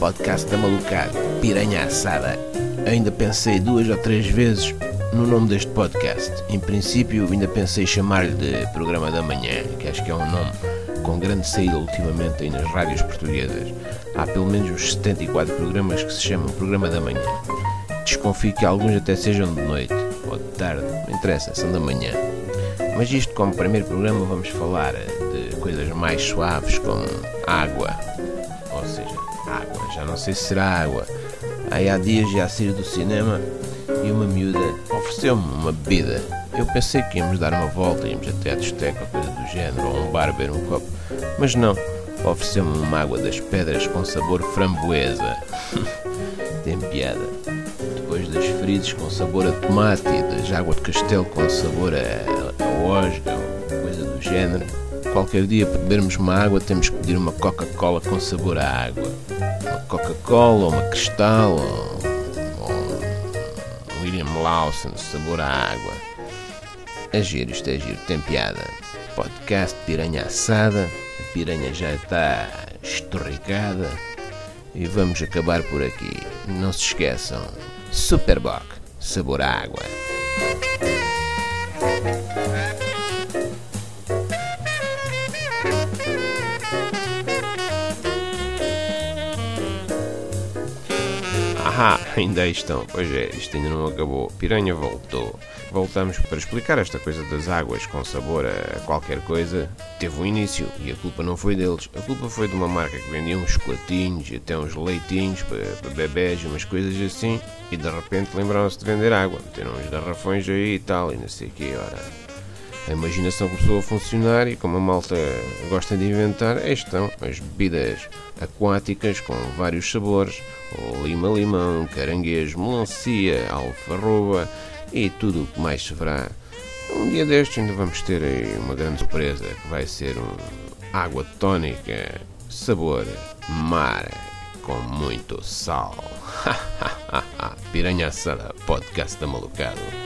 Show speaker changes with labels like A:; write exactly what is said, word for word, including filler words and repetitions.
A: podcast da malucada, piranha assada. Ainda pensei duas ou três vezes no nome deste podcast. Em princípio ainda pensei chamar-lhe de Programa da Manhã, que acho que é um nome com grande saída ultimamente aí nas rádios portuguesas. Há pelo menos uns setenta e quatro programas que se chamam Programa da Manhã. Desconfio que alguns até sejam de noite ou de tarde, não interessa, são da manhã. Mas isto, como primeiro programa, vamos falar de coisas mais suaves como água. Ou seja, água, já não sei se será água. Aí há dias já saí do cinema e uma miúda ofereceu-me uma bebida. Eu pensei que íamos dar uma volta, íamos até à discoteca ou coisa do género, ou um bar beber um copo. Mas não, ofereceu-me uma água das pedras com sabor framboesa. Tem piada. Depois das feridas com sabor a tomate e das água de castelo com sabor a, a osga ou coisa do género. Qualquer dia para bebermos uma água temos que pedir uma Coca-Cola com sabor a água. Uma Coca-Cola ou uma Cristal ou, ou um William Lawson sabor a água. É giro, isto é giro, tem piada. Podcast Piranha Assada, a piranha já está estorricada e vamos acabar por aqui. Não se esqueçam, Superboc, sabor a água. Ah, ainda aí estão. Pois é, isto ainda não acabou. Piranha voltou. Voltamos para explicar esta coisa das águas com sabor a qualquer coisa. Teve um início e a culpa não foi deles. A culpa foi de uma marca que vendia uns chocolatinhos e até uns leitinhos para, para bebés e umas coisas assim. E de repente lembraram-se de vender água. Meteram uns garrafões aí e tal e não sei o que. Ora, a imaginação começou a funcionar e como a malta gosta de inventar, aí estão as bebidas aquáticas com vários sabores, ou lima-limão, caranguejo, melancia, alfarroba e tudo o que mais se verá. Um dia destes ainda vamos ter aí uma grande surpresa, que vai ser um água tónica, sabor mar, com muito sal. Piranha Assada, podcast da malucado.